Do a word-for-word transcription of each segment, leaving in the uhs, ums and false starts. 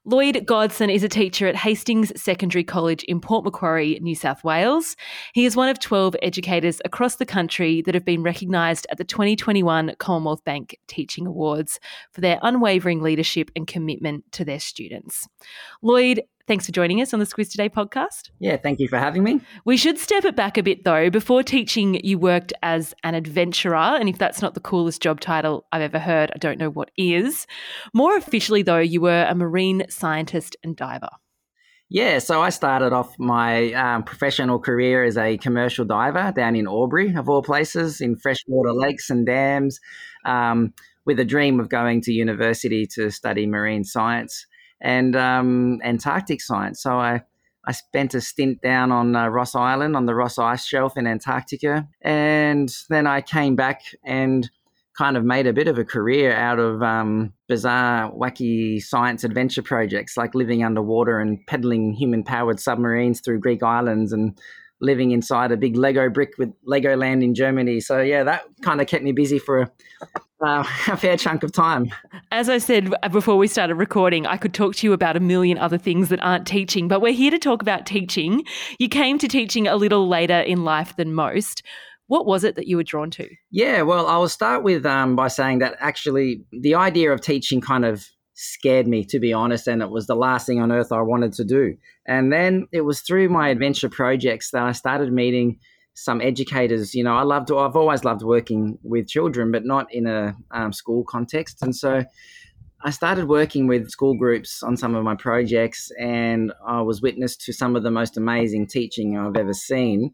Lloyd Godson is a teacher at Hastings Secondary College in Port Macquarie, New South Wales. He is one of twelve educators across the country that have been recognised at the twenty twenty-one Commonwealth Bank Teaching Awards for their unwavering leadership and commitment to their students. Lloyd, thanks for joining us on the Squiz Today podcast. Yeah, thank you for having me. We should step it back a bit though. Before teaching, you worked as an adventurer, and if that's not the coolest job title I've ever heard, I don't know what is. More officially though, you were a marine scientist and diver. Yeah, so I started off my um, professional career as a commercial diver down in Albury, of all places, in freshwater lakes and dams, um, with a dream of going to university to study marine science and um, Antarctic science. So I, I spent a stint down on uh, Ross Island on the Ross Ice Shelf in Antarctica. And then I came back and kind of made a bit of a career out of um, bizarre, wacky science adventure projects, like living underwater and peddling human-powered submarines through Greek islands and living inside a big Lego brick with Legoland in Germany. So, yeah, that kind of kept me busy for a, uh, a fair chunk of time. As I said before we started recording, I could talk to you about a million other things that aren't teaching, but we're here to talk about teaching. You came to teaching a little later in life than most. What was it that you were drawn to? Yeah, well, I'll start with um, by saying that actually the idea of teaching kind of scared me, to be honest, and it was the last thing on earth I wanted to do. And then it was through my adventure projects that I started meeting some educators. You know, I loved, I've always loved working with children, but not in a um, school context. And so I started working with school groups on some of my projects, and I was witness to some of the most amazing teaching I've ever seen.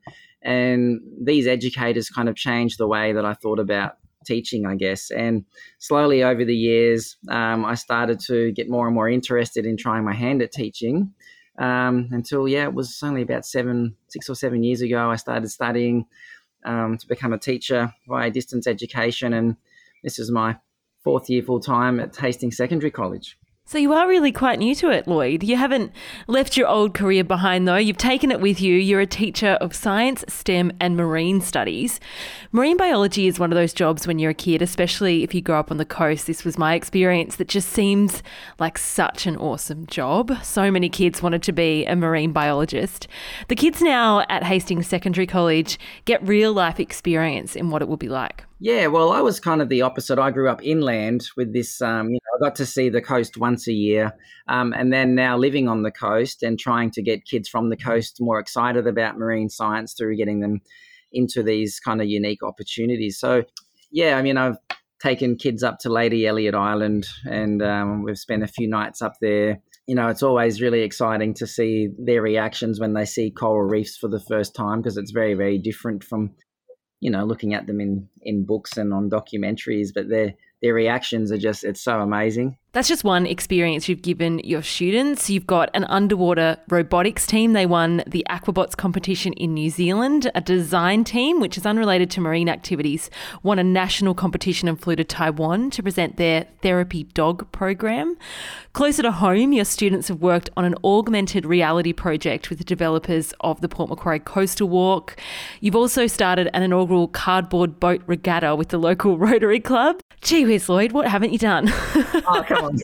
And these educators kind of changed the way that I thought about teaching, I guess. And slowly over the years, um, I started to get more and more interested in trying my hand at teaching um, until, yeah, it was only about seven, six or seven years ago, I started studying um, to become a teacher via distance education. And this is my fourth year full time at Hastings Secondary College. So you are really quite new to it, Lloyd. You haven't left your old career behind though. You've taken it with you. You're a teacher of science, STEM and marine studies. Marine biology is one of those jobs when you're a kid, especially if you grow up on the coast. This was my experience, that just seems like such an awesome job. So many kids wanted to be a marine biologist. The kids now at Hastings Secondary College get real life experience in what it will be like. Yeah, well, I was kind of the opposite. I grew up inland with this, um, you know, I got to see the coast once a year. Um, and then now living on the coast and trying to get kids from the coast more excited about marine science through getting them into these kind of unique opportunities. So, yeah, I mean, I've taken kids up to Lady Elliot Island and um, we've spent a few nights up there. You know, it's always really exciting to see their reactions when they see coral reefs for the first time, because it's very, very different from, you know, looking at them in, in books and on documentaries, but their their reactions are just, it's so amazing. That's just one experience you've given your students. You've got an underwater robotics team. They won the Aquabots competition in New Zealand. A design team, which is unrelated to marine activities, won a national competition and flew to Taiwan to present their therapy dog program. Closer to home, your students have worked on an augmented reality project with the developers of the Port Macquarie Coastal Walk. You've also started an inaugural cardboard boat regatta with the local Rotary Club. Gee whiz, Lloyd, what haven't you done? Oh, come on.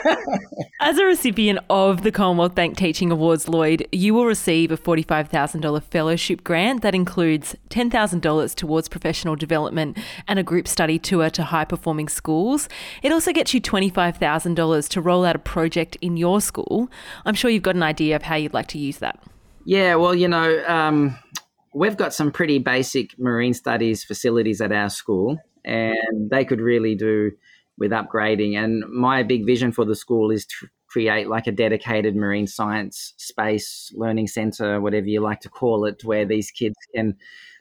As a recipient of the Commonwealth Bank Teaching Awards, Lloyd, you will receive a forty-five thousand dollars fellowship grant that includes ten thousand dollars towards professional development and a group study tour to high-performing schools. It also gets you twenty-five thousand dollars to roll out a project in your school. I'm sure you've got an idea of how you'd like to use that. Yeah, well, you know, um, we've got some pretty basic marine studies facilities at our school, and they could really do with upgrading. And my big vision for the school is to create like a dedicated marine science space, learning centre, whatever you like to call it, where these kids can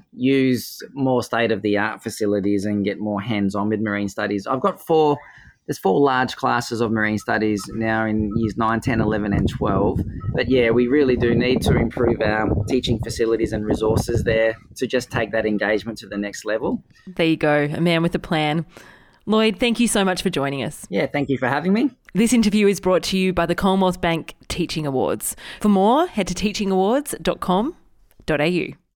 use more state-of-the-art facilities and get more hands-on with marine studies. I've got four, there's four large classes of marine studies now in years nine, ten, eleven and twelve. But yeah, we really do need to improve our teaching facilities and resources there to just take that engagement to the next level. There you go, a man with a plan. Lloyd, thank you so much for joining us. Yeah, thank you for having me. This interview is brought to you by the Commonwealth Bank Teaching Awards. For more, head to teaching awards dot com dot a u.